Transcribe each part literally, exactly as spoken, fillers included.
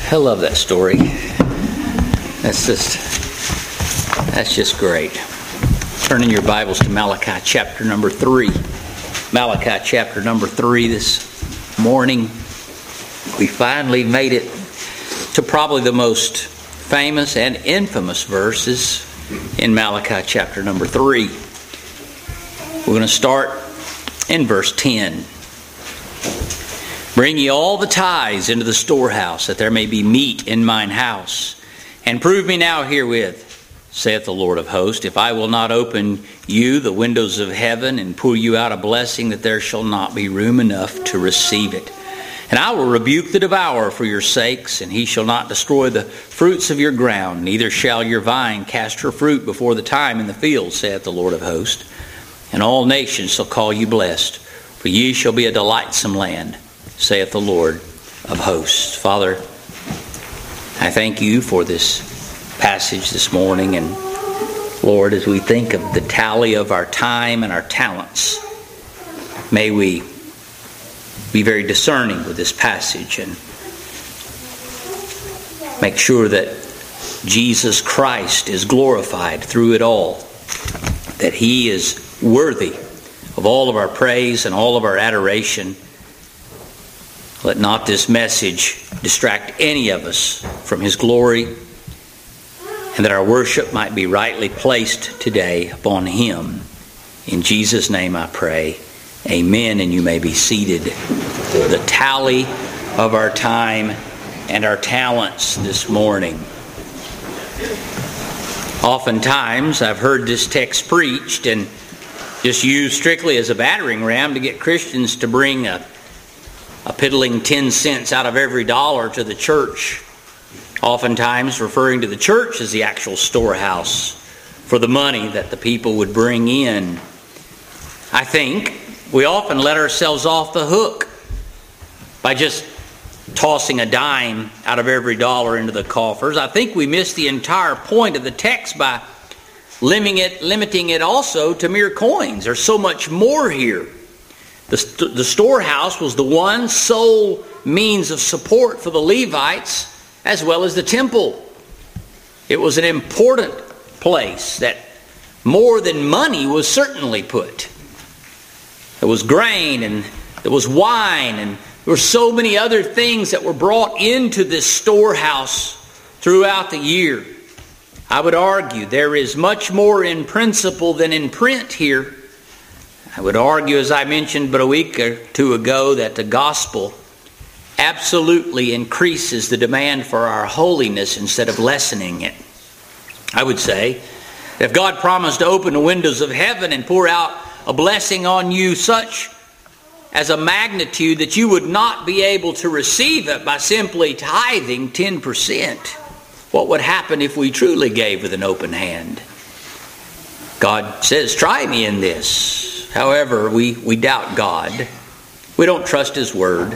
I love that story. That's just, that's just great. Turn in your Bibles to Malachi chapter number three. Malachi chapter number three this morning. We finally made it to probably the most famous and infamous verses in Malachi chapter number three. We're going to start in verse ten. Bring ye all the tithes into the storehouse, that there may be meat in mine house. And prove me now herewith, saith the Lord of hosts, if I will not open you the windows of heaven and pour you out a blessing, that there shall not be room enough to receive it. And I will rebuke the devourer for your sakes, and he shall not destroy the fruits of your ground, neither shall your vine cast her fruit before the time in the field, saith the Lord of hosts. And all nations shall call you blessed, for ye shall be a delightsome land, saith the Lord of hosts. Father, I thank you for this passage this morning. And Lord, as we think of the tally of our time and our talents, may we be very discerning with this passage and make sure that Jesus Christ is glorified through it all, that He is worthy of all of our praise and all of our adoration. Let not this message distract any of us from His glory, and that our worship might be rightly placed today upon Him. In Jesus' name I pray. Amen. And you may be seated. The tally of our time and our talents this morning. Oftentimes I've heard this text preached and just used strictly as a battering ram to get Christians to bring a A piddling ten cents out of every dollar to the church, oftentimes referring to the church as the actual storehouse for the money that the people would bring in. I think we often let ourselves off the hook by just tossing a dime out of every dollar into the coffers. I think we miss the entire point of the text by limiting it, limiting it also to mere coins. There's so much more here. The, st- the storehouse was the one sole means of support for the Levites as well as the temple. It was an important place that more than money was certainly put. There was grain and there was wine and there were so many other things that were brought into this storehouse throughout the year. I would argue there is much more in principle than in print here. I would argue, as I mentioned but a week or two ago, that the gospel absolutely increases the demand for our holiness instead of lessening it. I would say, if God promised to open the windows of heaven and pour out a blessing on you such as a magnitude that you would not be able to receive it by simply tithing ten percent, what would happen if we truly gave with an open hand? God says, try me in this. However, we, we doubt God. We don't trust His Word.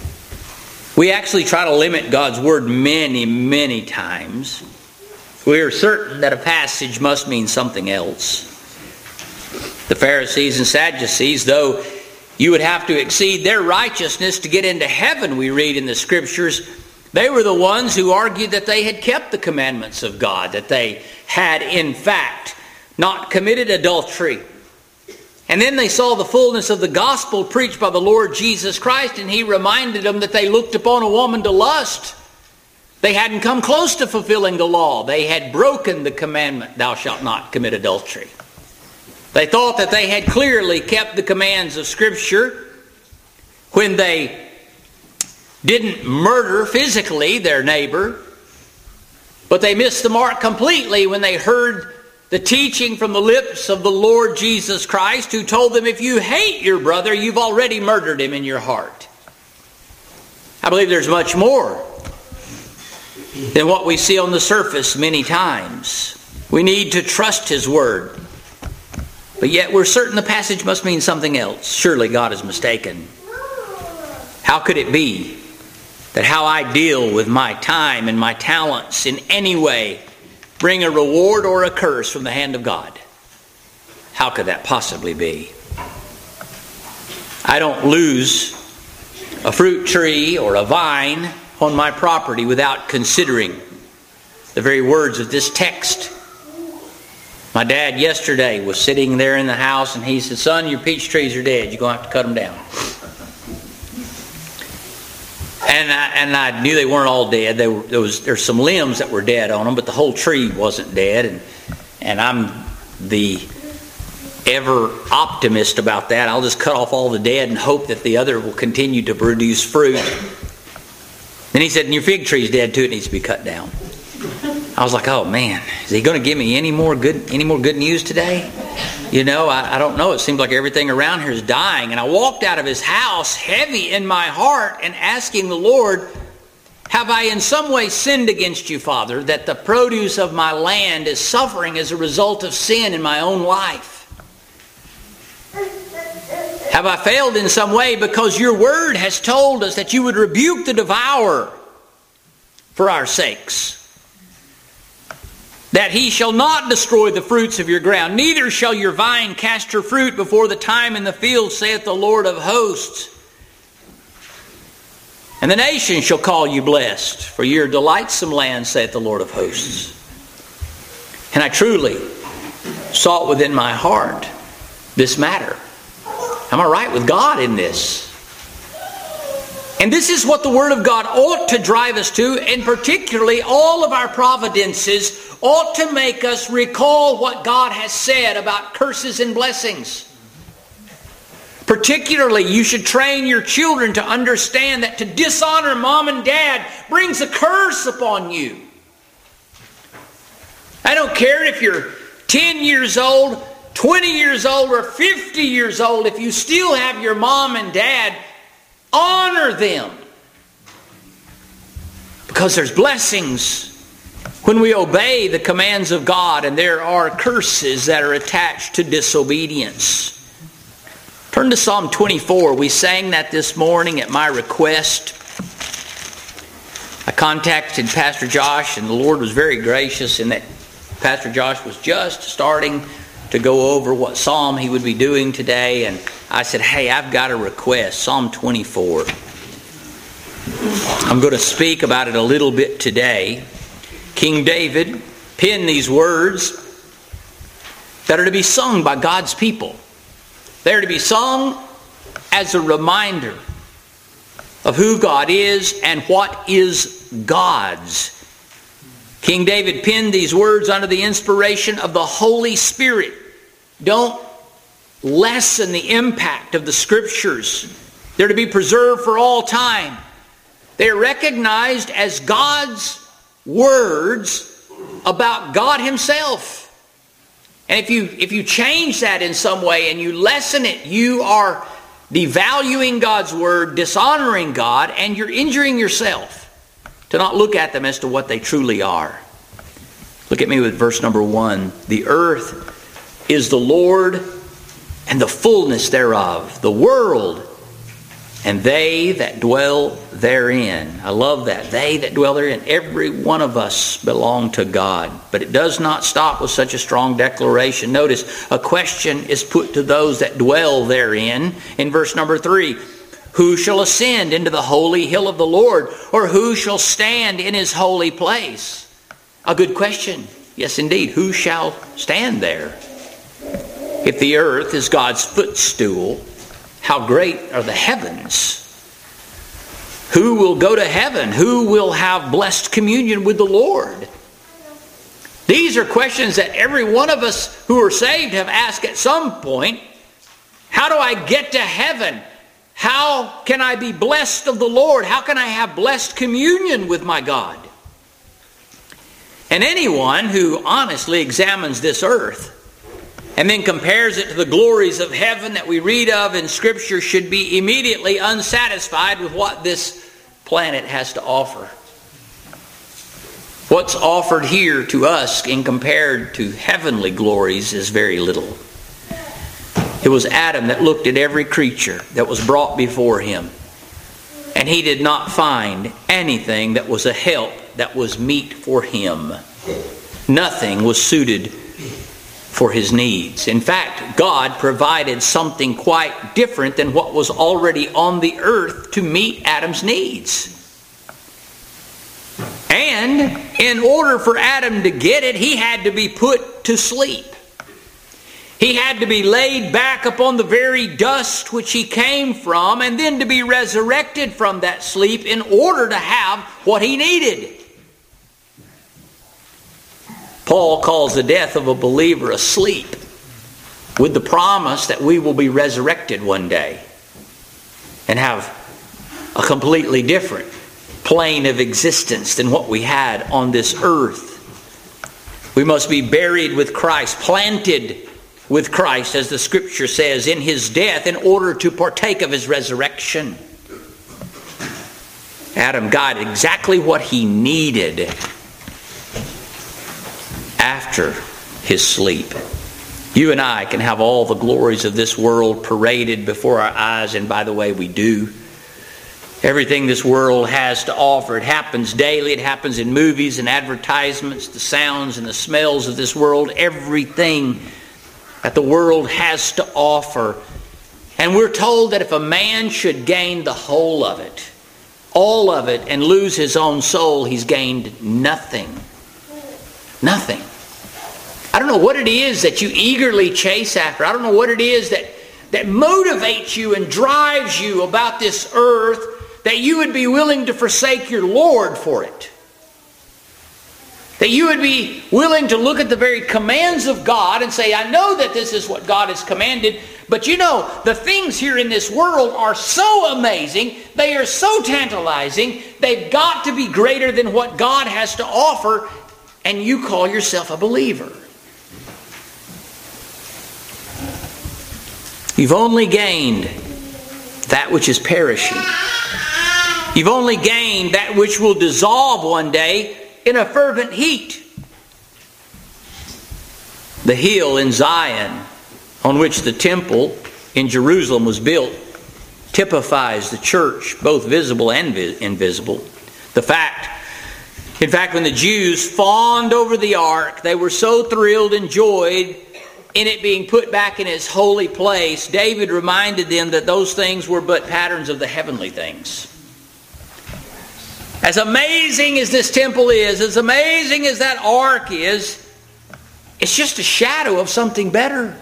We actually try to limit God's Word many, many times. We are certain that a passage must mean something else. The Pharisees and Sadducees, though you would have to exceed their righteousness to get into heaven, we read in the Scriptures, they were the ones who argued that they had kept the commandments of God, that they had, in fact, not committed adultery. And then they saw the fullness of the gospel preached by the Lord Jesus Christ, and He reminded them that they looked upon a woman to lust. They hadn't come close to fulfilling the law. They had broken the commandment, thou shalt not commit adultery. They thought that they had clearly kept the commands of Scripture when they didn't murder physically their neighbor, but they missed the mark completely when they heard the teaching from the lips of the Lord Jesus Christ, who told them, if you hate your brother, you've already murdered him in your heart. I believe there's much more than what we see on the surface many times. We need to trust His Word. But yet we're certain the passage must mean something else. Surely God is mistaken. How could it be that how I deal with my time and my talents in any way bring a reward or a curse from the hand of God? How could that possibly be? I don't lose a fruit tree or a vine on my property without considering the very words of this text. My dad yesterday was sitting there in the house and he said, "Son, your peach trees are dead. You're going to have to cut them down." And I, and I knew they weren't all dead. They were, there was there's some limbs that were dead on them, but the whole tree wasn't dead. And and I'm the ever optimist about that. I'll just cut off all the dead and hope that the other will continue to produce fruit. Then he said, "And your fig tree's dead too. It needs to be cut down." I was like, "Oh man, is he going to give me any more good any more good news today?" You know, I, I don't know. It seems like everything around here is dying. And I walked out of his house heavy in my heart and asking the Lord, "Have I in some way sinned against you, Father, that the produce of my land is suffering as a result of sin in my own life? Have I failed in some way, because your word has told us that you would rebuke the devourer for our sakes, that he shall not destroy the fruits of your ground, neither shall your vine cast her fruit before the time in the field, saith the Lord of hosts. And the nations shall call you blessed, for your delightsome land, saith the Lord of hosts." And I truly sought within my heart this matter. Am I right with God in this? And this is what the Word of God ought to drive us to, and particularly all of our providences ought to make us recall what God has said about curses and blessings. Particularly, you should train your children to understand that to dishonor mom and dad brings a curse upon you. I don't care if you're ten years old, twenty years old, or fifty years old. If you still have your mom and dad, honor them. Because there's blessings when we obey the commands of God, and there are curses that are attached to disobedience. Turn to Psalm twenty-four. We sang that this morning at my request. I contacted Pastor Josh, and the Lord was very gracious in that Pastor Josh was just starting to go over what psalm he would be doing today. And I said, "Hey, I've got a request, Psalm twenty-four. I'm going to speak about it a little bit today." King David penned these words that are to be sung by God's people. They're to be sung as a reminder of who God is and what is God's. King David penned these words under the inspiration of the Holy Spirit. Don't lessen the impact of the Scriptures. They're to be preserved for all time. They're recognized as God's words about God Himself. And if you if you change that in some way and you lessen it, you are devaluing God's Word, dishonoring God, and you're injuring yourself to not look at them as to what they truly are. Look at me with verse number one. "The earth is the Lord and the fullness thereof, the world and they that dwell therein." I love that. They that dwell therein. Every one of us belong to God. But it does not stop with such a strong declaration. Notice, a question is put to those that dwell therein. In verse number three, "Who shall ascend into the holy hill of the Lord? Or who shall stand in His holy place?" A good question. Yes, indeed. Who shall stand there? If the earth is God's footstool, how great are the heavens? Who will go to heaven? Who will have blessed communion with the Lord? These are questions that every one of us who are saved have asked at some point. How do I get to heaven? How can I be blessed of the Lord? How can I have blessed communion with my God? And anyone who honestly examines this earth and then compares it to the glories of heaven that we read of in Scripture should be immediately unsatisfied with what this planet has to offer. What's offered here to us in compared to heavenly glories is very little. It was Adam that looked at every creature that was brought before him, and he did not find anything that was a help that was meet for him. Nothing was suited for his needs. In fact, God provided something quite different than what was already on the earth to meet Adam's needs. In order for Adam to get it, he had to be put to sleep. He had to be laid back upon the very dust which he came from, and then to be resurrected from that sleep in order to have what he needed. Paul calls the death of a believer a sleep, with the promise that we will be resurrected one day and have a completely different plane of existence than what we had on this earth. We must be buried with Christ, planted with Christ, as the Scripture says, in His death in order to partake of His resurrection. Adam got exactly what he needed after his sleep. You and I can have all the glories of this world paraded before our eyes, and by the way, we do. Everything this world has to offer, it happens daily. It happens in movies and advertisements, the sounds and the smells of this world, everything that the world has to offer. And we're told that if a man should gain the whole of it, all of it, and lose his own soul, he's gained nothing. Nothing. I don't know what it is that you eagerly chase after. I don't know what it is that, that motivates you and drives you about this earth, that you would be willing to forsake your Lord for it. That you would be willing to look at the very commands of God and say, I know that this is what God has commanded, but you know, the things here in this world are so amazing, they are so tantalizing, they've got to be greater than what God has to offer, and you call yourself a believer. You've only gained that which is perishing. You've only gained that which will dissolve one day in a fervent heat. The hill in Zion on which the temple in Jerusalem was built typifies the church, both visible and invisible. The fact, in fact, when the Jews fawned over the ark, they were so thrilled and joyed in it being put back in its holy place. David reminded them that those things were but patterns of the heavenly things. As amazing as this temple is, as amazing as that ark is, it's just a shadow of something better.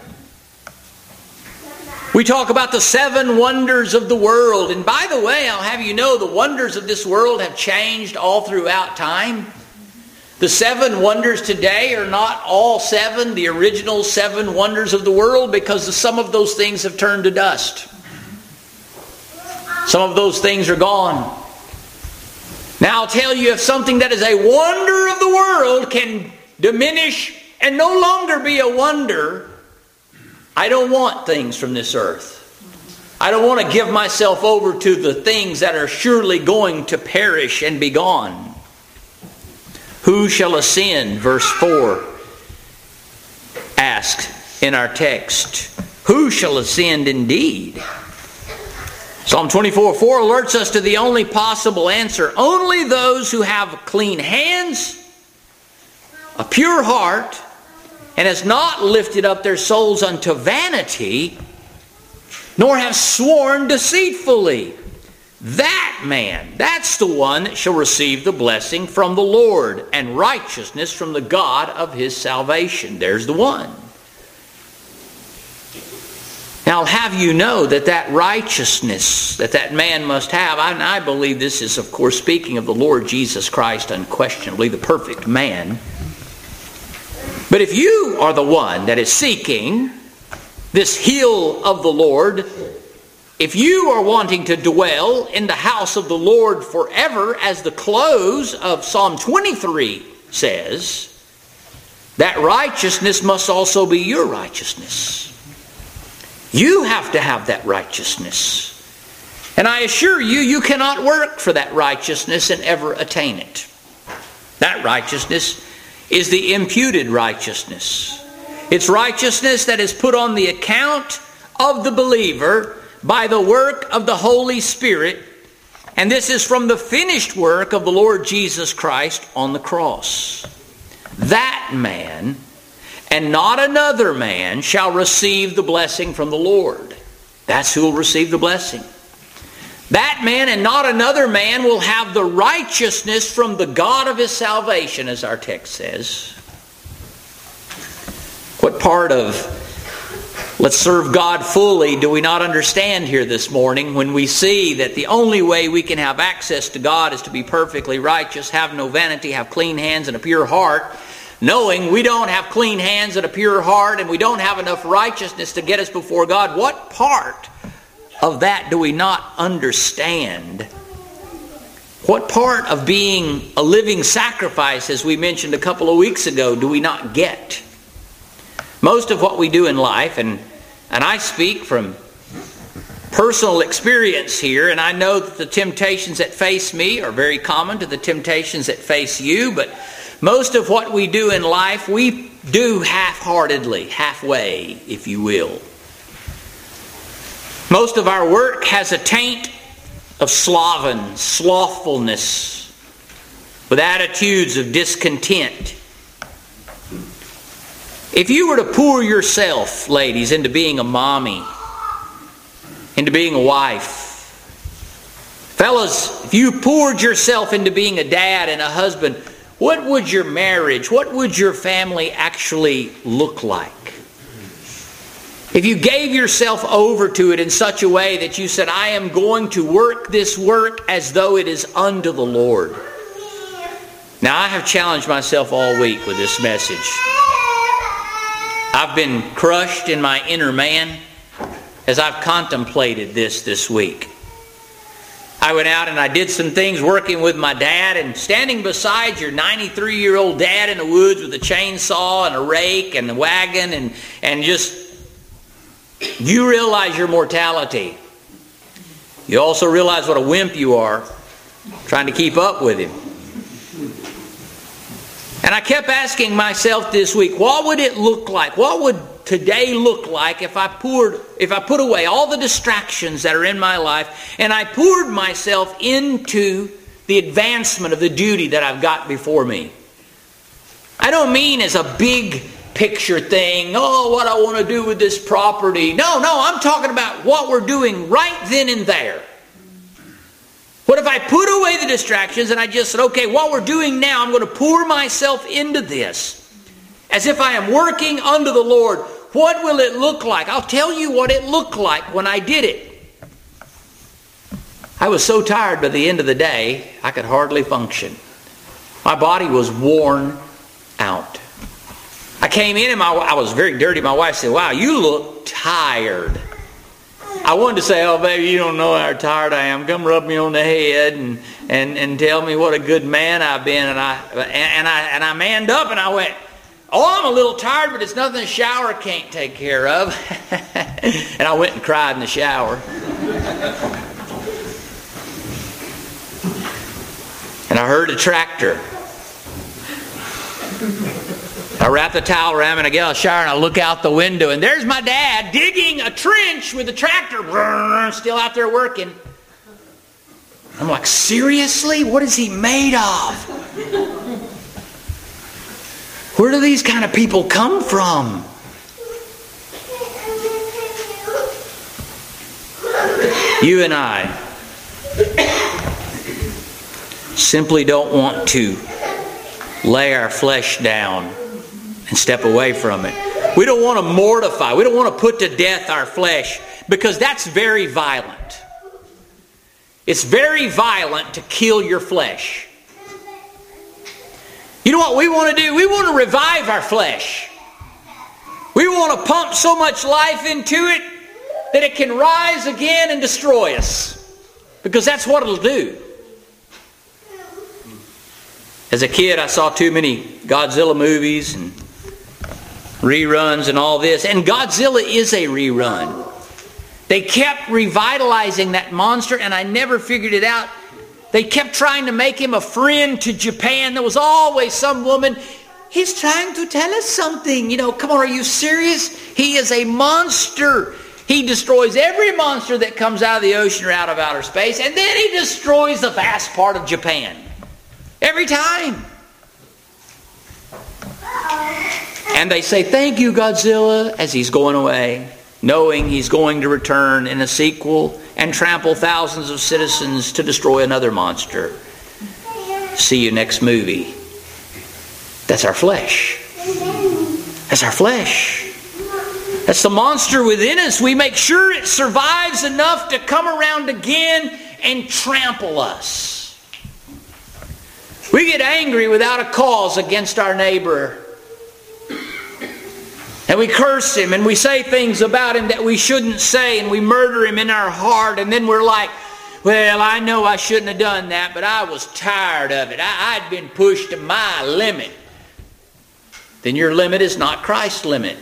We talk about the seven wonders of the world. And by the way, I'll have you know, the wonders of this world have changed all throughout time. The seven wonders today are not all seven, the original seven wonders of the world, because some of those things have turned to dust. Some of those things are gone. Now I'll tell you, if something that is a wonder of the world can diminish and no longer be a wonder, I don't want things from this earth. I don't want to give myself over to the things that are surely going to perish and be gone. Who shall ascend, verse four asks in our text. Who shall ascend indeed? Psalm twenty-four four alerts us to the only possible answer. Only those who have clean hands, a pure heart, and has not lifted up their souls unto vanity, nor have sworn deceitfully. That man, that's the one that shall receive the blessing from the Lord and righteousness from the God of his salvation. There's the one. Now, I'll have you know that that righteousness that that man must have, and I believe this is, of course, speaking of the Lord Jesus Christ, unquestionably the perfect man. But if you are the one that is seeking this hill of the Lord, if you are wanting to dwell in the house of the Lord forever, as the close of Psalm twenty-three says, that righteousness must also be your righteousness. You have to have that righteousness. And I assure you, you cannot work for that righteousness and ever attain it. That righteousness is the imputed righteousness. It's righteousness that is put on the account of the believer by the work of the Holy Spirit. And this is from the finished work of the Lord Jesus Christ on the cross. That man, and not another man, shall receive the blessing from the Lord. That's who will receive the blessing. That man and not another man will have the righteousness from the God of his salvation, as our text says. What part of let's serve God fully do we not understand here this morning when we see that the only way we can have access to God is to be perfectly righteous, have no vanity, have clean hands and a pure heart, knowing we don't have clean hands and a pure heart and we don't have enough righteousness to get us before God? What part of that do we not understand? What part of being a living sacrifice, as we mentioned a couple of weeks ago, do we not get? Most of what we do in life, and, and I speak from personal experience here, and I know that the temptations that face me are very common to the temptations that face you, but most of what we do in life, we do half-heartedly, halfway, if you will. Most of our work has a taint of sloven, slothfulness, with attitudes of discontent. If you were to pour yourself, ladies, into being a mommy, into being a wife, fellas, if you poured yourself into being a dad and a husband, what would your marriage, what would your family actually look like? If you gave yourself over to it in such a way that you said, I am going to work this work as though it is unto the Lord. Now, I have challenged myself all week with this message. I've been crushed in my inner man as I've contemplated this this week. I went out and I did some things working with my dad, and standing beside your ninety-three-year-old dad in the woods with a chainsaw and a rake and a wagon and, and just... You realize your mortality. You also realize what a wimp you are trying to keep up with him. And I kept asking myself this week, what would it look like? What would today look like if I poured, if I put away all the distractions that are in my life and I poured myself into the advancement of the duty that I've got before me? I don't mean as a big picture thing, oh, what I want to do with this property. No, no, I'm talking about what we're doing right then and there. What if I put away the distractions and I just said, okay, what we're doing now, I'm going to pour myself into this as if I am working unto the Lord. What will it look like? I'll tell you what it looked like when I did it. I was so tired by the end of the day, I could hardly function. My body was worn out. I came in and my, I was very dirty. My wife said, wow, you look tired. I wanted to say, oh, baby, you don't know how tired I am. Come rub me on the head and, and, and tell me what a good man I've been. And I, and, I, and I manned up and I went, oh, I'm a little tired, but it's nothing a shower can't take care of. And I went and cried in the shower. And I heard a tractor. I wrap the towel around and I get out of the shower and I look out the window and there's my dad digging a trench with a tractor, still out there working. I'm like, seriously? What is he made of? Where do these kind of people come from? You and I simply don't want to lay our flesh down and step away from it. We don't want to mortify. We don't want to put to death our flesh because that's very violent. It's very violent to kill your flesh. You know what we want to do? We want to revive our flesh. We want to pump so much life into it that it can rise again and destroy us. Because that's what it'll do. As a kid, I saw too many Godzilla movies and reruns and all this. And Godzilla is a rerun. They kept revitalizing that monster, and I never figured it out. They kept trying to make him a friend to Japan. There was always some woman, he's trying to tell us something. You know, come on, are you serious? He is a monster. He destroys every monster that comes out of the ocean or out of outer space, and then he destroys the vast part of Japan. Every time. And they say, thank you, Godzilla, as he's going away. knowing he's going to return in a sequel and trample thousands of citizens to destroy another monster. See you next movie. That's our flesh. That's our flesh. That's the monster within us. We make sure it survives enough to come around again and trample us. We get angry without a cause against our neighbor. And we curse him and we say things about him that we shouldn't say, and we murder him in our heart, and then we're like, well, I know I shouldn't have done that, but I was tired of it. I, I'd been pushed to my limit. Then your limit is not Christ's limit.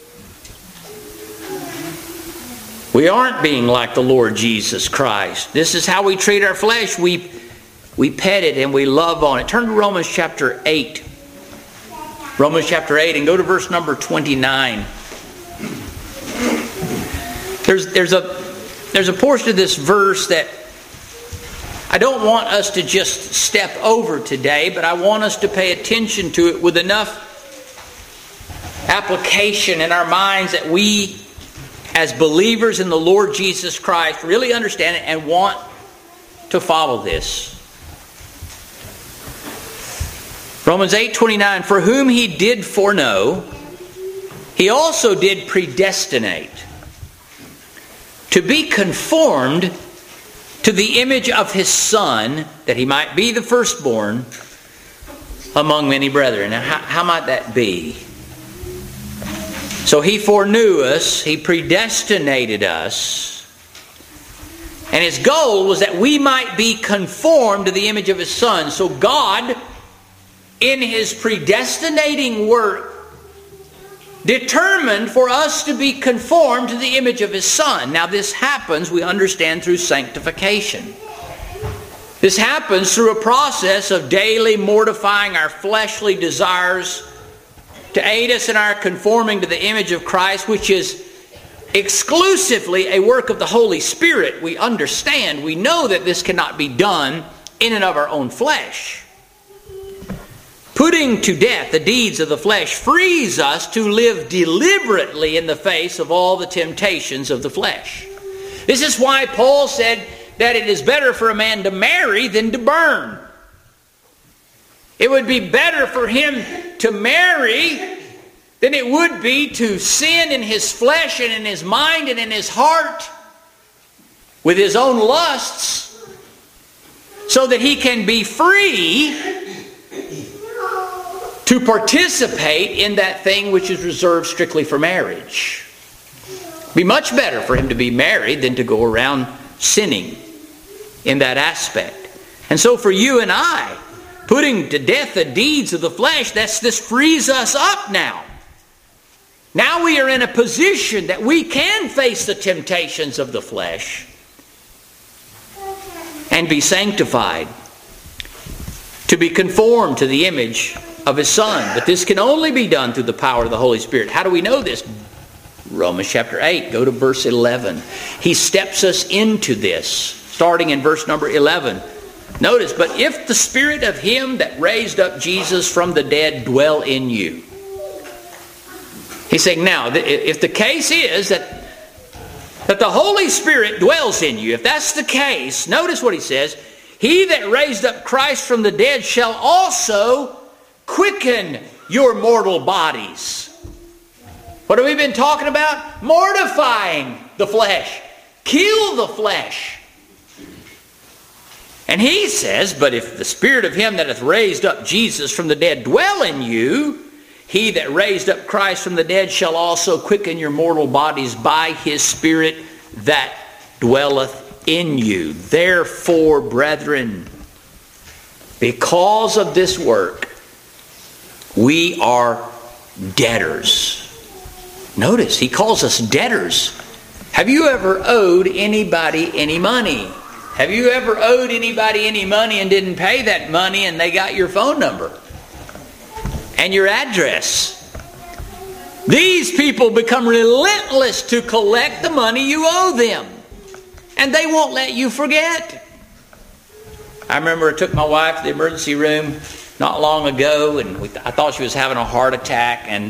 We aren't being like the Lord Jesus Christ. This is how we treat our flesh. We, we pet it and we love on it. Turn to Romans chapter eight. Romans chapter eight, and go to verse number twenty-nine. There's, there's, a, there's a portion of this verse that I don't want us to just step over today, but I want us to pay attention to it with enough application in our minds that we, as believers in the Lord Jesus Christ, really understand it and want to follow this. Romans eight twenty-nine, for whom he did foreknow, he also did predestinate to be conformed to the image of his Son, that he might be the firstborn among many brethren. Now, how, how might that be? So he foreknew us, he predestinated us, and his goal was that we might be conformed to the image of his Son. So God, in his predestinating work, determined for us to be conformed to the image of his Son. Now this happens, we understand, through sanctification. This happens through a process of daily mortifying our fleshly desires to aid us in our conforming to the image of Christ, which is exclusively a work of the Holy Spirit. We understand, we know that this cannot be done in and of our own flesh. Putting to death the deeds of the flesh frees us to live deliberately in the face of all the temptations of the flesh. This is why Paul said that it is better for a man to marry than to burn. It would be better for him to marry than it would be to sin in his flesh and in his mind and in his heart with his own lusts, so that he can be free to participate in that thing which is reserved strictly for marriage. It would be much better for him to be married than to go around sinning in that aspect. And so for you and I, putting to death the deeds of the flesh, that's, this frees us up now. Now we are in a position that we can face the temptations of the flesh and be sanctified, to be conformed to the image of his Son. But this can only be done through the power of the Holy Spirit. How do we know this? Romans chapter eight, go to verse eleven. He steps us into this, starting in verse number eleven. Notice, but if the Spirit of him that raised up Jesus from the dead dwell in you. He's saying, now, if the case is that, that the Holy Spirit dwells in you, if that's the case, notice what he says, he that raised up Christ from the dead shall also quicken your mortal bodies. What have we been talking about? Mortifying the flesh. Kill the flesh. And he says, but if the Spirit of him that hath raised up Jesus from the dead dwell in you, he that raised up Christ from the dead shall also quicken your mortal bodies by his Spirit that dwelleth in you. Therefore, brethren, because of this work, we are debtors. Notice, he calls us debtors. Have you ever owed anybody any money? Have you ever owed anybody any money and didn't pay that money and they got your phone number and your address? These people become relentless to collect the money you owe them, and they won't let you forget. I remember I took my wife to the emergency room not long ago, and we, I thought she was having a heart attack, and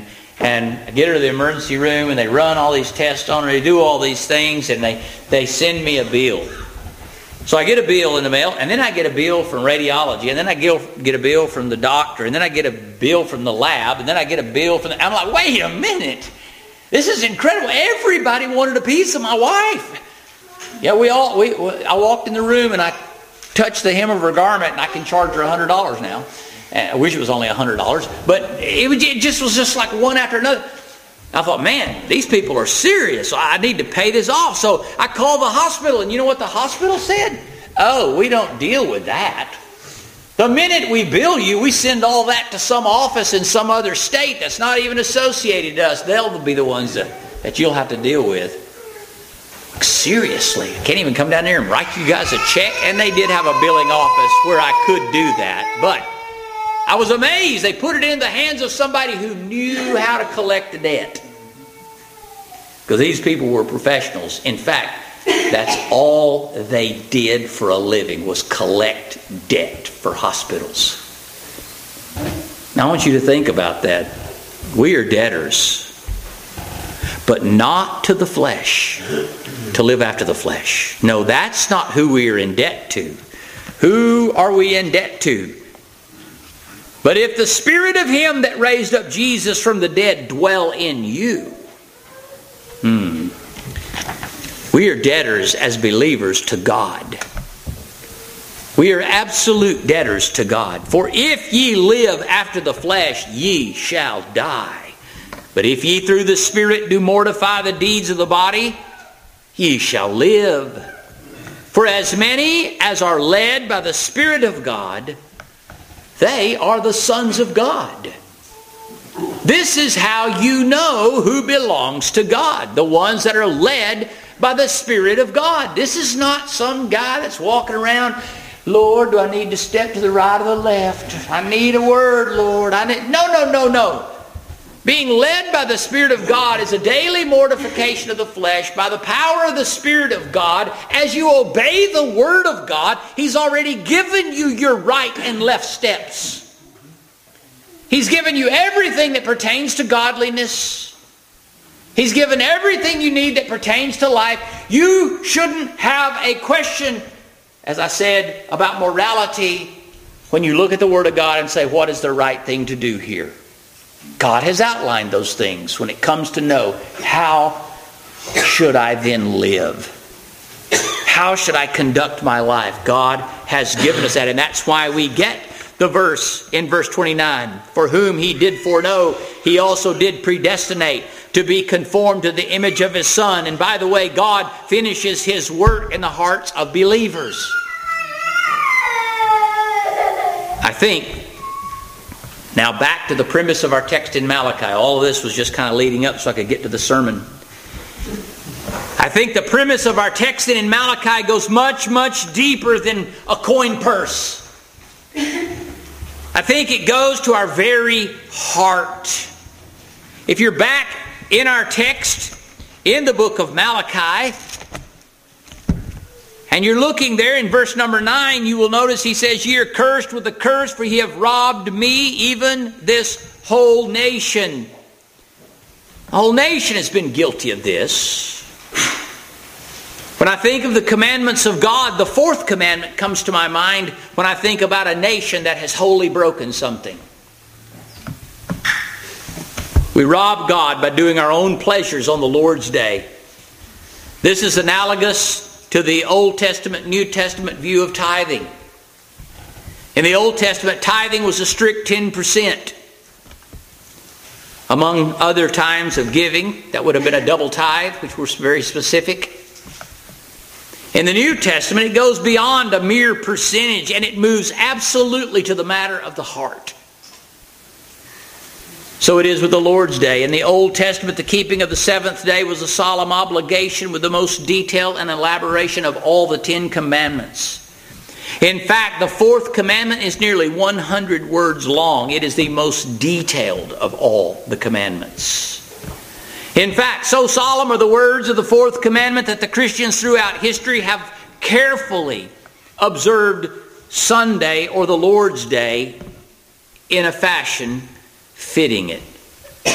And I get her to the emergency room, and they run all these tests on her. They do all these things, and they, they send me a bill. So I get a bill in the mail, and then I get a bill from radiology, and then I get, get a bill from the doctor, and then I get a bill from the lab, and then I get a bill from the... I'm like, wait a minute. This is incredible. Everybody wanted a piece of my wife. Yeah, we all... We, I walked in the room, and I touched the hem of her garment, and I can charge her one hundred dollars now. I wish it was only one hundred dollars. But it, was, it just was just like one after another. I thought, man, these people are serious. So I need to pay this off. So I called the hospital, and you know what the hospital said? Oh, we don't deal with that. The minute we bill you, we send all that to some office in some other state that's not even associated to us. They'll be the ones that, that you'll have to deal with. Seriously, I can't even come down there and write you guys a check. And they did have a billing office where I could do that. But I was amazed. They put it in the hands of somebody who knew how to collect the debt. Because these people were professionals. In fact, that's all they did for a living, was collect debt for hospitals. Now I want you to think about that. We are debtors, but not to the flesh, to live after the flesh. No, that's not who we are in debt to. Who are we in debt to? But if the Spirit of Him that raised up Jesus from the dead dwell in you, hmm, we are debtors as believers to God. We are absolute debtors to God. For if ye live after the flesh, ye shall die. But if ye through the Spirit do mortify the deeds of the body, ye shall live. For as many as are led by the Spirit of God, they are the sons of God. This is how you know who belongs to God. The ones that are led by the Spirit of God. This is not some guy that's walking around, Lord, do I need to step to the right or the left? I need a word, Lord. I need... No, no, no, no. Being led by the Spirit of God is a daily mortification of the flesh by the power of the Spirit of God. As you obey the Word of God, He's already given you your right and left steps. He's given you everything that pertains to godliness. He's given everything you need that pertains to life. You shouldn't have a question, as I said, about morality when you look at the Word of God and say, what is the right thing to do here? God has outlined those things when it comes to know, how should I then live? How should I conduct my life? God has given us that, and that's why we get the verse in verse twenty-nine. For whom He did foreknow, He also did predestinate to be conformed to the image of His Son. And by the way, God finishes His work in the hearts of believers. I think, now back to the premise of our text in Malachi. All of this was just kind of leading up so I could get to the sermon. I think the premise of our text in Malachi goes much, much deeper than a coin purse. I think it goes to our very heart. If you're back in our text in the book of Malachi, and you're looking there in verse number nine, you will notice he says, ye are cursed with a curse, for ye have robbed me, even this whole nation. The whole nation has been guilty of this. When I think of the commandments of God, the fourth commandment comes to my mind when I think about a nation that has wholly broken something. We rob God by doing our own pleasures on the Lord's day. This is analogous to the Old Testament, New Testament view of tithing. In the Old Testament, tithing was a strict ten percent. Among other times of giving, that would have been a double tithe, which was very specific. In the New Testament, it goes beyond a mere percentage, and it moves absolutely to the matter of the heart. So it is with the Lord's Day. In the Old Testament, the keeping of the seventh day was a solemn obligation with the most detail and elaboration of all the Ten Commandments. In fact, the fourth commandment is nearly one hundred words long. It is the most detailed of all the commandments. In fact, so solemn are the words of the fourth commandment that the Christians throughout history have carefully observed Sunday or the Lord's Day in a fashion fitting it.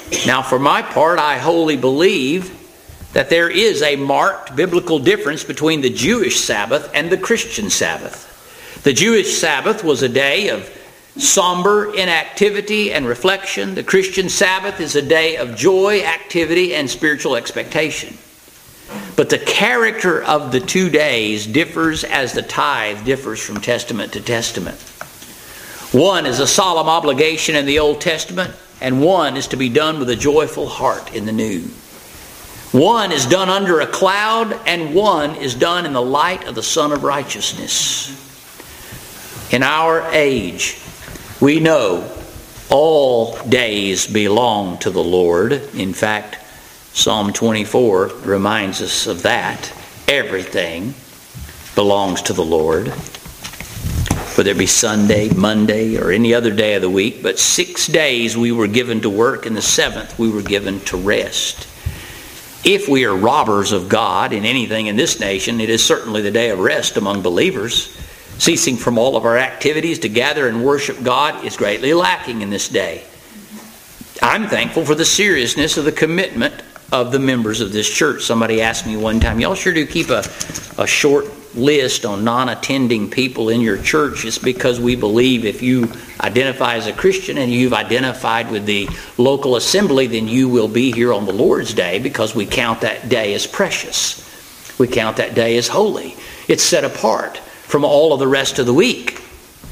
Now, for my part, I wholly believe that there is a marked biblical difference between the Jewish Sabbath and the Christian Sabbath. The Jewish Sabbath was a day of somber inactivity and reflection. The Christian Sabbath is a day of joy, activity, and spiritual expectation. But the character of the two days differs as the tithe differs from testament to testament. One is a solemn obligation in the Old Testament, and one is to be done with a joyful heart in the New. One is done under a cloud, and one is done in the light of the Son of Righteousness. In our age, we know all days belong to the Lord. In fact, Psalm twenty-four reminds us of that. Everything belongs to the Lord, whether it be Sunday, Monday, or any other day of the week. But six days we were given to work, and the seventh we were given to rest. If we are robbers of God in anything in this nation, it is certainly the day of rest among believers. Ceasing from all of our activities to gather and worship God is greatly lacking in this day. I'm thankful for the seriousness of the commitment of the members of this church. Somebody asked me one time, y'all sure do keep a, a short list on non-attending people in your church. It's because we believe if you identify as a Christian and you've identified with the local assembly, then you will be here on the Lord's Day, because we count that day as precious. We count that day as holy. It's set apart from all of the rest of the week.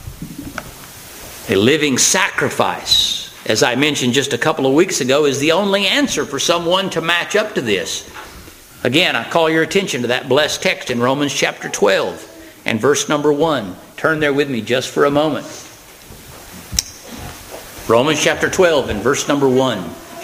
A living sacrifice, as I mentioned just a couple of weeks ago, is the only answer for someone to match up to this. Again, I call your attention to that blessed text in Romans chapter twelve and verse number one. Turn there with me just for a moment. Romans chapter twelve and verse number one.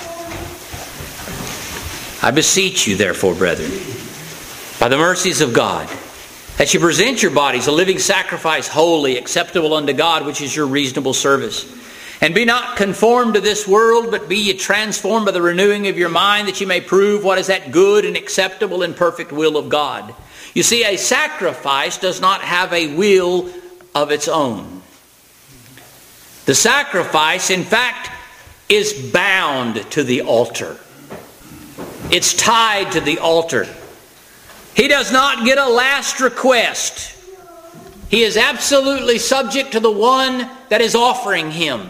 I beseech you, therefore, brethren, by the mercies of God, that you present your bodies a living sacrifice, holy, acceptable unto God, which is your reasonable service. And be not conformed to this world, but be ye transformed by the renewing of your mind, that you may prove what is that good and acceptable and perfect will of God. You see, a sacrifice does not have a will of its own. The sacrifice, in fact, is bound to the altar. It's tied to the altar. He does not get a last request. He is absolutely subject to the one that is offering him.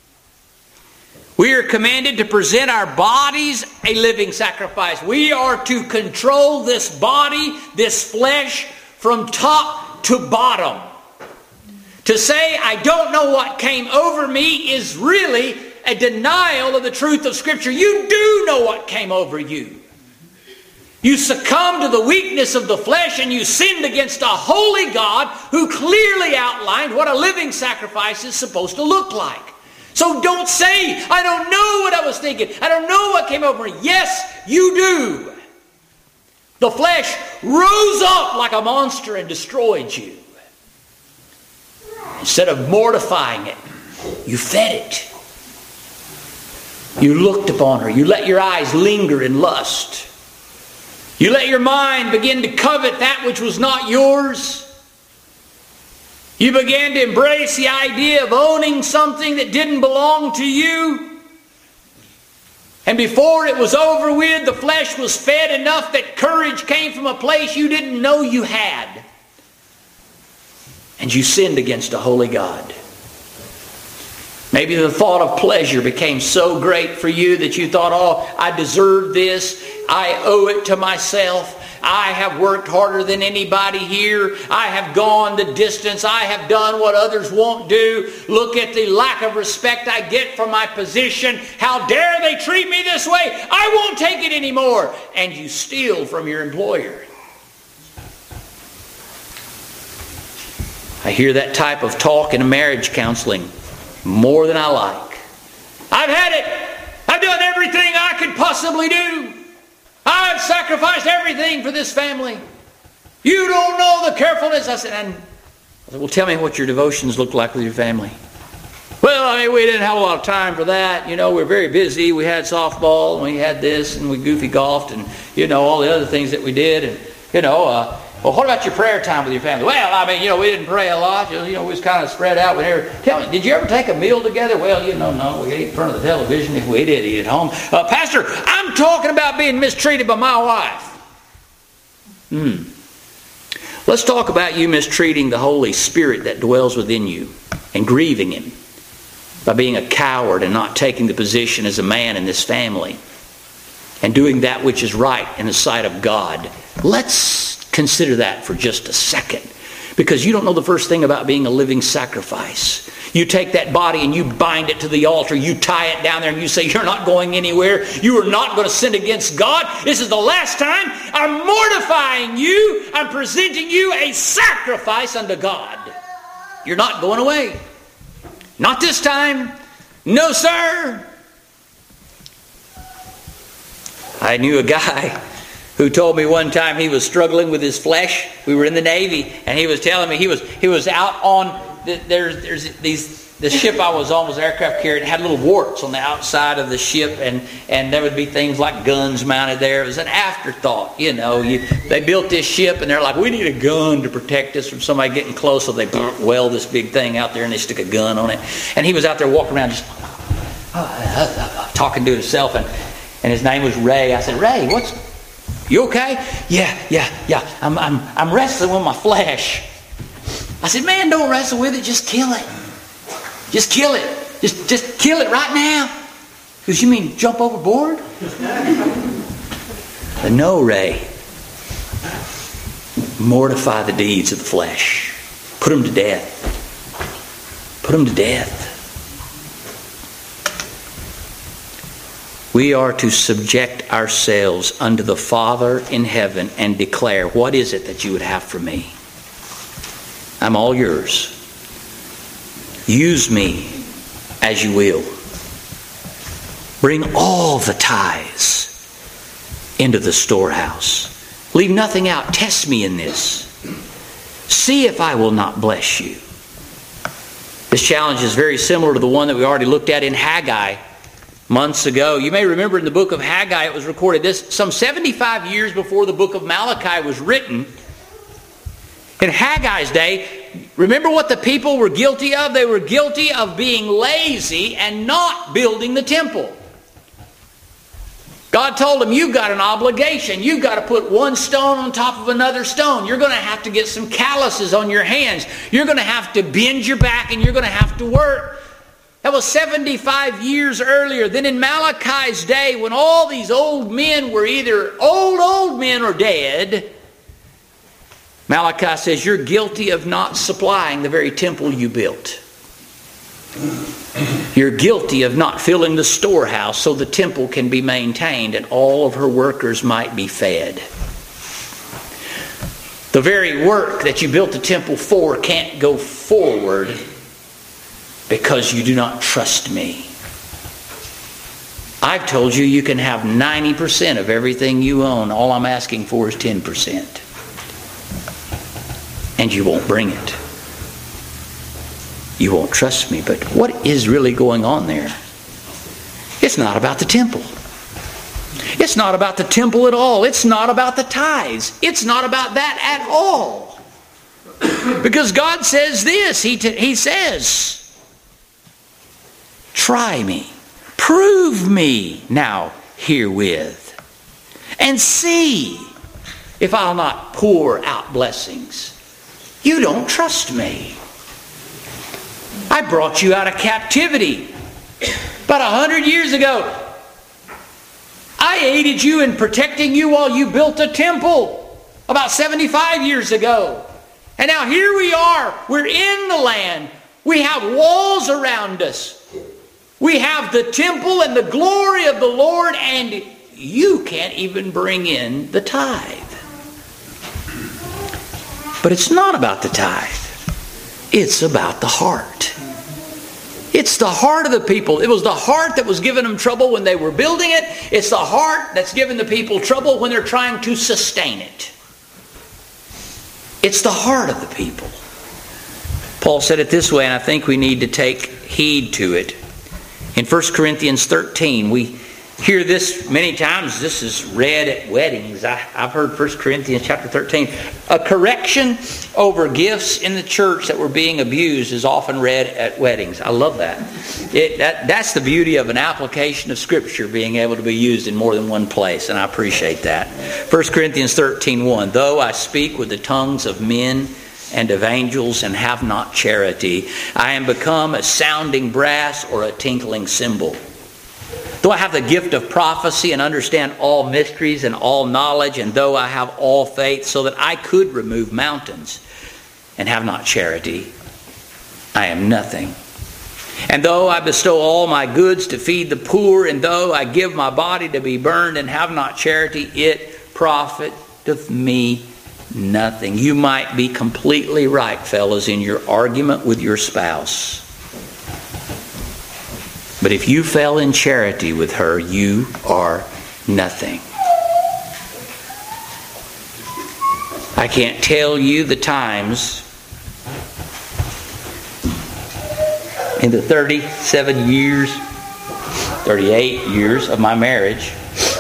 We are commanded to present our bodies a living sacrifice. We are to control this body, this flesh, from top to bottom. To say, I don't know what came over me, is really a denial of the truth of Scripture. You do know what came over you. You succumbed to the weakness of the flesh, and you sinned against a holy God who clearly outlined what a living sacrifice is supposed to look like. So don't say, I don't know what I was thinking. I don't know what came over me. Yes, you do. The flesh rose up like a monster and destroyed you. Instead of mortifying it, you fed it. You looked upon her. You let your eyes linger in lust. You let your mind begin to covet that which was not yours. You began to embrace the idea of owning something that didn't belong to you. And before it was over with, the flesh was fed enough that courage came from a place you didn't know you had. And you sinned against a holy God. Maybe the thought of pleasure became so great for you that you thought, oh, I deserve this. I owe it to myself. I have worked harder than anybody here. I have gone the distance. I have done what others won't do. Look at the lack of respect I get from my position. How dare they treat me this way? I won't take it anymore. And you steal from your employer. I hear that type of talk in marriage counseling more than I like. I've had it. I've done everything I could possibly do. I've sacrificed everything for this family. You don't know the carefulness. I said, and I said, well, tell me what your devotions look like with your family. Well, I mean, we didn't have a lot of time for that. You know, we were very busy. We had softball, and we had this, and we goofy golfed, and, you know, all the other things that we did. And, you know, uh, Well, what about your prayer time with your family? Well, I mean, you know, we didn't pray a lot. You know, we was kind of spread out. Whenever, tell me, did you ever take a meal together? Well, you know, no, we ate in front of the television. If we did eat at home. Uh, Pastor, I'm talking about being mistreated by my wife. Hmm. Let's talk about you mistreating the Holy Spirit that dwells within you and grieving Him by being a coward and not taking the position as a man in this family and doing that which is right in the sight of God. Let's consider that for just a second, because you don't know the first thing about being a living sacrifice. You take that body and you bind it to the altar. You tie it down there and you say, you're not going anywhere. You are not going to sin against God. This is the last time. I'm mortifying you. I'm presenting you a sacrifice unto God. You're not going away. Not this time. No, sir. I knew a guy who told me one time he was struggling with his flesh. We were in the Navy, and he was telling me he was he was out on the, there's there's these the ship I was on was an aircraft carrier. It had little warts on the outside of the ship, and and there would be things like guns mounted there. It was an afterthought, you know. You, they built this ship, and they're like, we need a gun to protect us from somebody getting close. So they weld this big thing out there, and they stick a gun on it. And he was out there walking around just talking to himself, and and his name was Ray. I said, Ray, what's you okay? Yeah, yeah, yeah. I'm I'm I'm wrestling with my flesh. I said, man, don't wrestle with it. Just kill it. Just kill it. Just just kill it right now. Because you mean jump overboard? But no, Ray. Mortify the deeds of the flesh. Put them to death. Put them to death. We are to subject ourselves unto the Father in heaven and declare, what is it that you would have from me? I'm all yours. Use me as you will. Bring all the tithes into the storehouse. Leave nothing out. Test me in this. See if I will not bless you. This challenge is very similar to the one that we already looked at in Haggai months ago. You may remember in the book of Haggai, it was recorded this some seventy-five years before the book of Malachi was written. In Haggai's day, remember what the people were guilty of? They were guilty of being lazy and not building the temple. God told them, you've got an obligation. You've got to put one stone on top of another stone. You're going to have to get some calluses on your hands. You're going to have to bend your back, and you're going to have to work. That was seventy-five years earlier. Then in Malachi's day, when all these old men were either old, old men or dead, Malachi says, you're guilty of not supplying the very temple you built. You're guilty of not filling the storehouse so the temple can be maintained and all of her workers might be fed. The very work that you built the temple for can't go forward because you do not trust me. I've told you you can have ninety percent of everything you own. All I'm asking for is ten percent. And you won't bring it. You won't trust me. But what is really going on there? It's not about the temple. It's not about the temple at all. It's not about the tithes. It's not about that at all. Because God says this. He, t- he says, try me. Prove me now herewith. And see if I'll not pour out blessings. You don't trust me. I brought you out of captivity about a hundred years ago. I aided you in protecting you while you built a temple about seventy-five years ago. And now here we are. We're in the land. We have walls around us. We have the temple and the glory of the Lord, and you can't even bring in the tithe. But it's not about the tithe. It's about the heart. It's the heart of the people. It was the heart that was giving them trouble when they were building it. It's the heart that's giving the people trouble when they're trying to sustain it. It's the heart of the people. Paul said it this way, and I think we need to take heed to it. In First Corinthians thirteen, we hear this many times. This is read at weddings. I, I've heard First Corinthians chapter thirteen. A correction over gifts in the church that were being abused is often read at weddings. I love that. It, that. That's the beauty of an application of Scripture being able to be used in more than one place, and I appreciate that. First Corinthians thirteen one. Though I speak with the tongues of men and of angels and have not charity, I am become a sounding brass or a tinkling cymbal. Though I have the gift of prophecy and understand all mysteries and all knowledge, and though I have all faith so that I could remove mountains and have not charity, I am nothing. And though I bestow all my goods to feed the poor, and though I give my body to be burned and have not charity, it profiteth me nothing. You might be completely right, fellas, in your argument with your spouse. But if you fail in charity with her, you are nothing. I can't tell you the times in the thirty-seven years, thirty-eight years of my marriage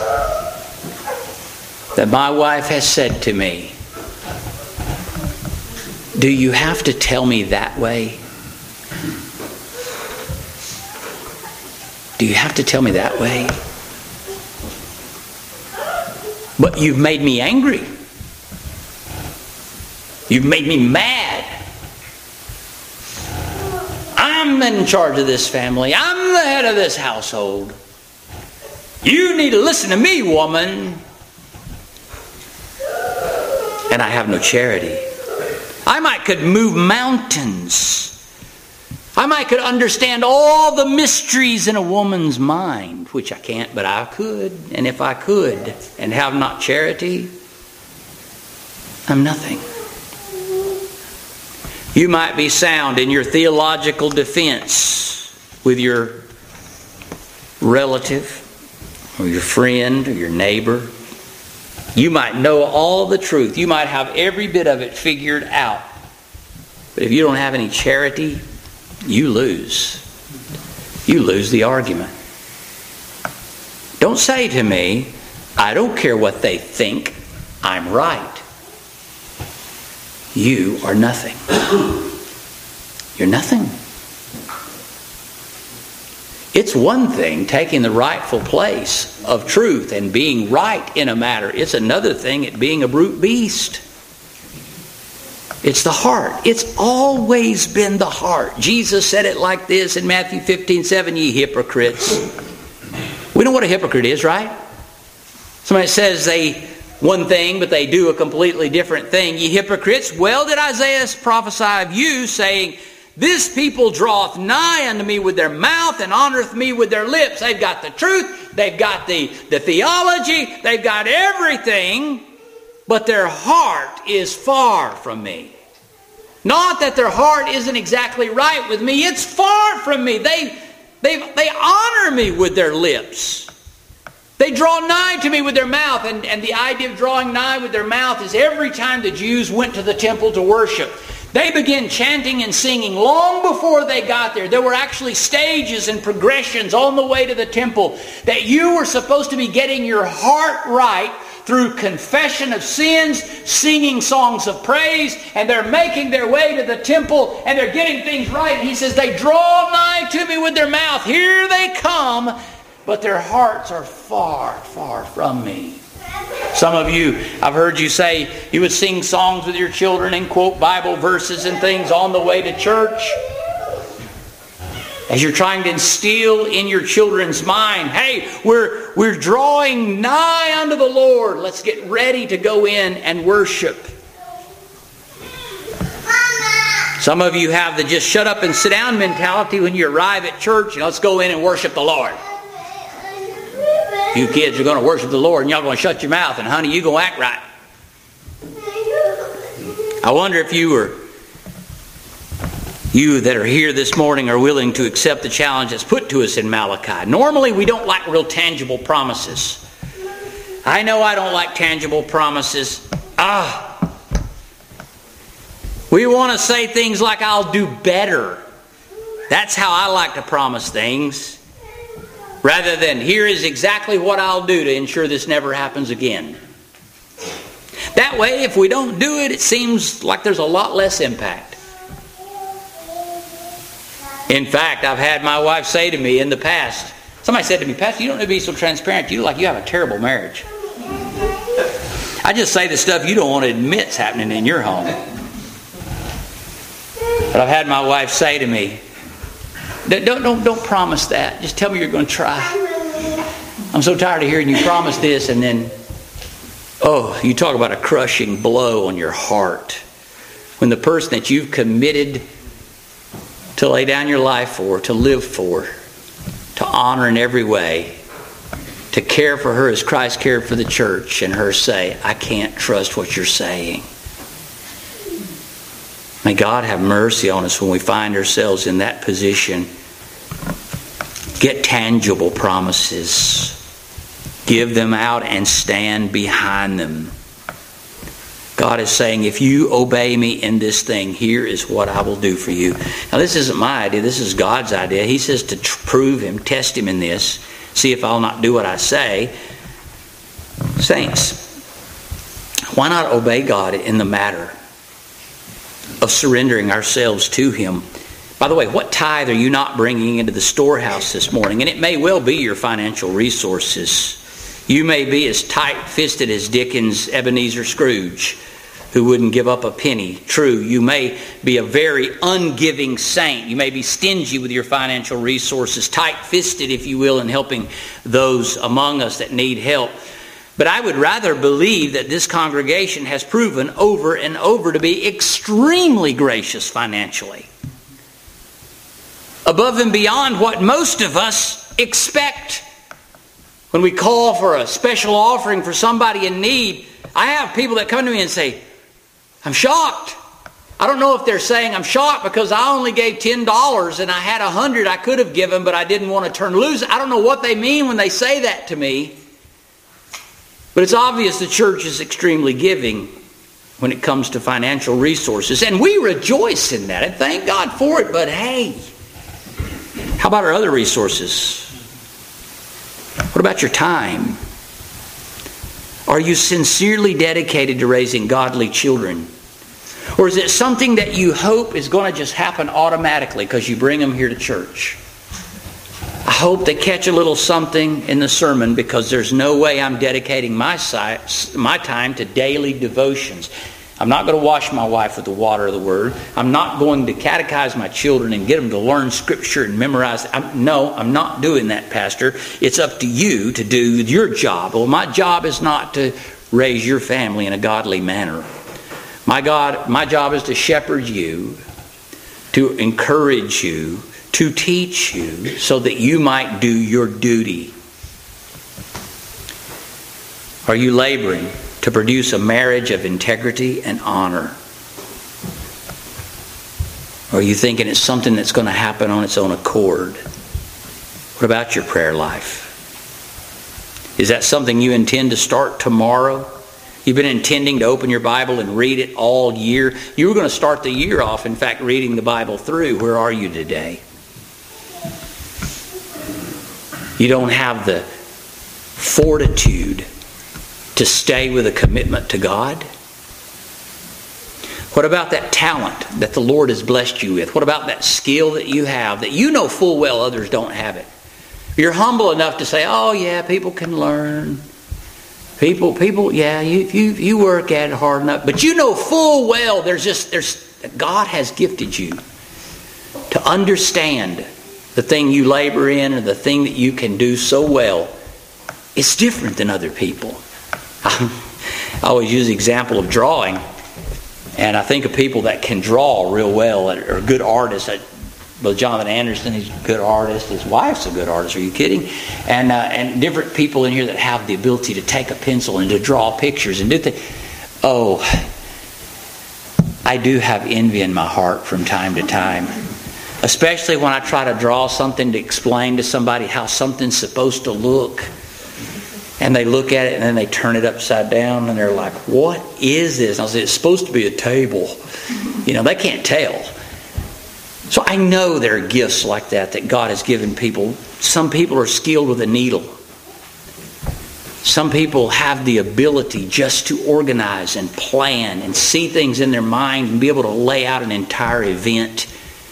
that my wife has said to me, "Do you have to tell me that way? Do you have to tell me that way? But you've made me angry. You've made me mad. I'm in charge of this family. I'm the head of this household. You need to listen to me, woman." And I have no charity. I might could move mountains. I might could understand all the mysteries in a woman's mind, which I can't, but I could. And if I could and have not charity, I'm nothing. You might be sound in your theological defense with your relative or your friend or your neighbor. You might know all the truth. You might have every bit of it figured out. But if you don't have any charity, you lose. You lose the argument. Don't say to me, "I don't care what they think, I'm right." You are nothing. You're nothing. It's one thing taking the rightful place of truth and being right in a matter. It's another thing at being a brute beast. It's the heart. It's always been the heart. Jesus said it like this in Matthew fifteen seven, "Ye hypocrites." We know what a hypocrite is, right? Somebody says they one thing, but they do a completely different thing. "Ye hypocrites, well did Isaiah prophesy of you, saying, This people draweth nigh unto me with their mouth and honoreth me with their lips." They've got the truth, they've got the, the theology, they've got everything, but their heart is far from me. Not that their heart isn't exactly right with me, it's far from me. They, they, they honor me with their lips. They draw nigh to me with their mouth. And, and the idea of drawing nigh with their mouth is every time the Jews went to the temple to worship, they began chanting and singing long before they got there. There were actually stages and progressions on the way to the temple that you were supposed to be getting your heart right through confession of sins, singing songs of praise, and they're making their way to the temple and they're getting things right. And he says, they draw nigh to me with their mouth. Here they come, but their hearts are far, far from me. Some of you, I've heard you say you would sing songs with your children and quote Bible verses and things on the way to church. As you're trying to instill in your children's mind, hey, we're, we're drawing nigh unto the Lord. Let's get ready to go in and worship. Some of you have the just shut up and sit down mentality when you arrive at church. You know, let's go in and worship the Lord. You kids are going to worship the Lord and y'all going to shut your mouth, and honey, you going to act right. I wonder if you are You that are here this morning are willing to accept the challenge that's put to us in Malachi. Normally we don't like real tangible promises. I know I don't like tangible promises. Ah, we want to say things like, I'll do better. That's how I like to promise things. rather than here is exactly what I'll do to ensure this never happens again. That way, if we don't do it, it seems like there's a lot less impact. In fact, I've had my wife say to me in the past, somebody said to me, Pastor, you don't need to be so transparent. You look like you have a terrible marriage. I just say the stuff you don't want to admit's happening in your home. But I've had my wife say to me, don't, don't, don't promise that. Just tell me you're going to try. I'm so tired of hearing you promise this and then, oh, you talk about a crushing blow on your heart. When the person that you've committed to lay down your life for, to live for, to honor in every way, to care for her as Christ cared for the church, and her say, I can't trust what you're saying. May God have mercy on us when we find ourselves in that position. Get tangible promises. Give them out and stand behind them. God is saying, if you obey me in this thing, here is what I will do for you. Now, this isn't my idea. This is God's idea. He says to tr- prove Him, test Him in this. See if I'll not do what I say. Saints, why not obey God in the matter of surrendering ourselves to Him? By the way, what tithe are you not bringing into the storehouse this morning? And it may well be your financial resources. You may be as tight-fisted as Dickens' Ebenezer Scrooge, who wouldn't give up a penny. True, you may be a very ungiving saint. You may be stingy with your financial resources, tight-fisted, if you will, in helping those among us that need help. But I would rather believe that this congregation has proven over and over to be extremely gracious financially. Above and beyond what most of us expect. When we call for a special offering for somebody in need, I have people that come to me and say, I'm shocked. I don't know if they're saying I'm shocked because I only gave ten dollars and I had a hundred I could have given, but I didn't want to turn loose. I don't know what they mean when they say that to me. But it's obvious the church is extremely giving when it comes to financial resources. And we rejoice in that and thank God for it. But hey, how about our other resources? What about your time? Are you sincerely dedicated to raising godly children? Or is it something that you hope is going to just happen automatically because you bring them here to church? I hope they catch a little something in the sermon because there's no way I'm dedicating my my time to daily devotions. I'm not going to wash my wife with the water of the Word. I'm not going to catechize my children and get them to learn Scripture and memorize. I'm, no, I'm not doing that, Pastor. It's up to you to do your job. Well, my job is not to raise your family in a godly manner. My God, my job is to shepherd you, to encourage you, to teach you so that you might do your duty. Are you laboring to produce a marriage of integrity and honor? Or are you thinking it's something that's going to happen on its own accord? What about your prayer life? Is that something you intend to start tomorrow? You've been intending to open your Bible and read it all year. You were going to start the year off, in fact, reading the Bible through. Where are you today? You don't have the fortitude to stay with a commitment to God? What about that talent that the Lord has blessed you with? What about that skill that you have that you know full well others don't have it? You're humble enough to say, oh yeah, people can learn. People, people, yeah, you, you, you work at it hard enough. But you know full well there's just, there's, God has gifted you to understand the thing you labor in or the thing that you can do so well. It's different than other people. I always use the example of drawing, and I think of people that can draw real well or good artists. Well, Jonathan Anderson, he's a good artist. His wife's a good artist. Are you kidding? And uh, and different people in here that have the ability to take a pencil and to draw pictures and do things. Oh, I do have envy in my heart from time to time, especially when I try to draw something to explain to somebody how something's supposed to look. And they look at it and then they turn it upside down and they're like, what is this? And I say, it's supposed to be a table. You know, they can't tell. So I know there are gifts like that that God has given people. Some people are skilled with a needle. Some people have the ability just to organize and plan and see things in their mind and be able to lay out an entire event.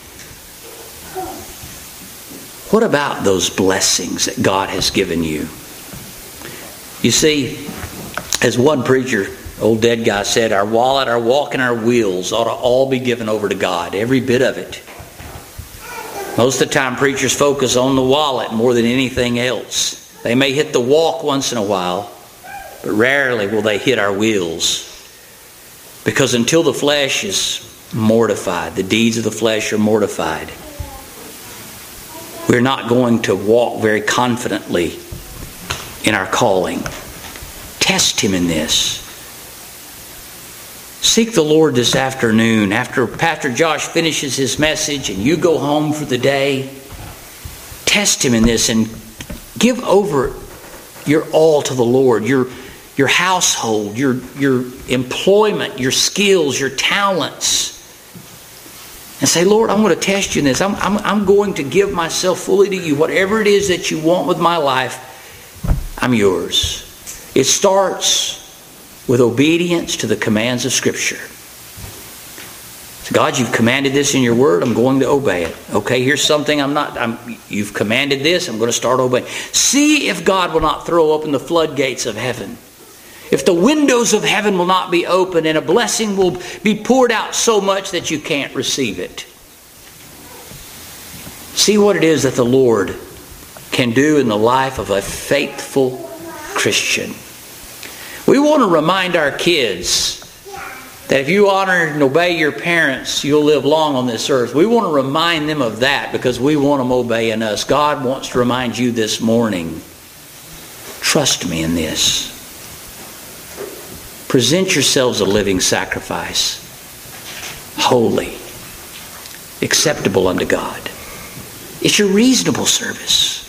What about those blessings that God has given you? You see, as one preacher, old dead guy, said, our wallet, our walk, and our wheels ought to all be given over to God, every bit of it. Most of the time, preachers focus on the wallet more than anything else. They may hit the walk once in a while, but rarely will they hit our wheels. Because until the flesh is mortified, the deeds of the flesh are mortified, we're not going to walk very confidently in our calling. Test Him in this. Seek the Lord this afternoon. After Pastor Josh finishes his message and you go home for the day, test Him in this and give over your all to the Lord. Your, your household, your, your employment, your skills, your talents. And say, Lord, I'm going to test you in this. I'm, I'm, I'm going to give myself fully to you. Whatever it is that you want with my life, I'm yours. It starts with obedience to the commands of Scripture. So God, you've commanded this in your word. I'm going to obey it. Okay, here's something I'm not. I'm, you've commanded this. I'm going to start obeying. See if God will not throw open the floodgates of heaven. If the windows of heaven will not be open and a blessing will be poured out so much that you can't receive it. See what it is that the Lord can do in the life of a faithful Christian. We want to remind our kids that if you honor and obey your parents, you'll live long on this earth. We want to remind them of that because we want them obeying us. God wants to remind you this morning, trust me in this. Present yourselves a living sacrifice, holy, acceptable unto God. It's your reasonable service.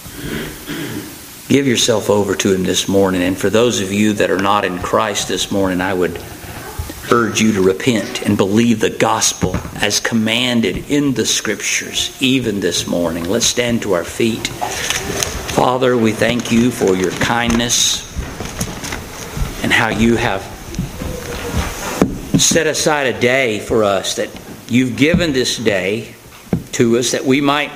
Give yourself over to Him this morning. And for those of you that are not in Christ this morning, I would urge you to repent and believe the gospel as commanded in the Scriptures, even this morning. Let's stand to our feet. Father, we thank you for your kindness and how you have set aside a day for us, that you've given this day to us that we might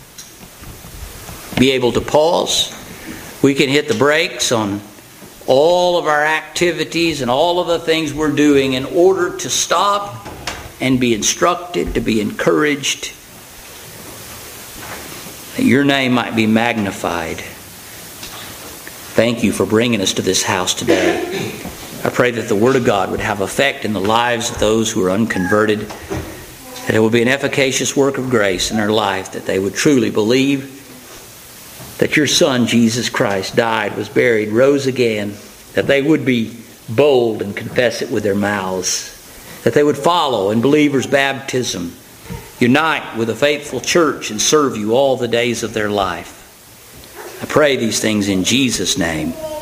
be able to pause. We can hit the brakes on all of our activities and all of the things we're doing in order to stop and be instructed, to be encouraged, that your name might be magnified. Thank you for bringing us to this house today. I pray that the Word of God would have effect in the lives of those who are unconverted, that it will be an efficacious work of grace in their life, that they would truly believe that your Son, Jesus Christ, died, was buried, rose again, that they would be bold and confess it with their mouths, that they would follow in believers' baptism, unite with a faithful church, and serve you all the days of their life. I pray these things in Jesus' name.